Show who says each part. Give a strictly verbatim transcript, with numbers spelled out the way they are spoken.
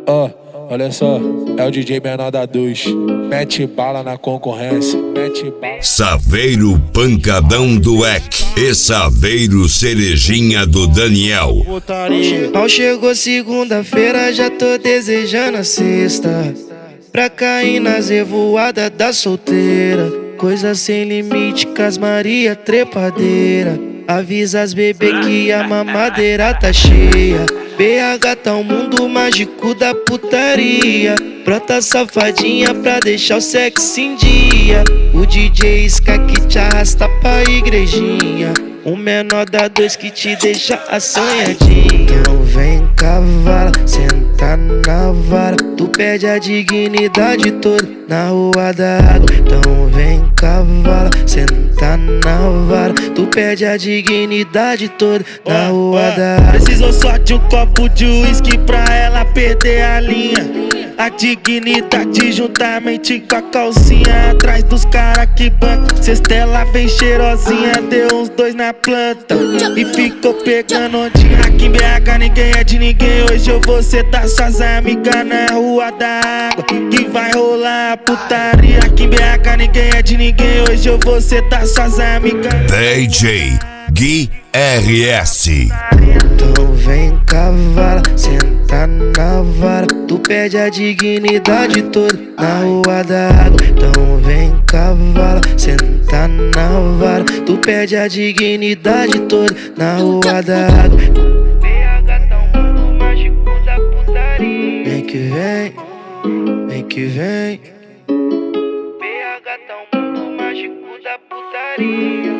Speaker 1: Ó, oh, olha só, é o D J menor da dois. Mete bala na concorrência, mete bala.
Speaker 2: Saveiro pancadão do E C e Saveiro cerejinha do Daniel.
Speaker 3: Mal chegou segunda-feira, já tô desejando a sexta, pra cair nas revoadas da solteira. Coisa sem limite, cas Maria trepadeira. Avisa as bebê que a mamadeira tá cheia. B H tá um mundo mágico da putaria. Brota safadinha pra deixar o sexo em dia. O D J Ska que te arrasta pra igrejinha. O menor da dois que te deixa assanhadinha. Então vem cavala, senta na vara. Tu perde a dignidade toda na rua da água. Então vem cavala, senta na vara. Tu perde a dignidade toda na rua da água.
Speaker 4: Precisou só de um copo de uísque pra ela perder a linha. A dignidade juntamente com a calcinha. Atrás dos cara que banca. Cestela vem cheirosinha. Deu uns dois na planta e ficou pegando ondinha. Aqui em B H ninguém é de ninguém. Hoje eu vou sentar suas amigas na rua da água, que vai rolar a putaria. Aqui em B H ninguém é de ninguém. Hoje eu vou sentar suas amigas.
Speaker 2: D J Gui R S.
Speaker 3: Então vem cavala, senta na vara. Tu perde a dignidade toda na rua da água. Então vem cavala, senta na vara. Tu perde a dignidade toda na rua da água. B H tá um mundo mágico da putaria. Vem que vem, vem que vem. B H tá um mundo mágico da putaria.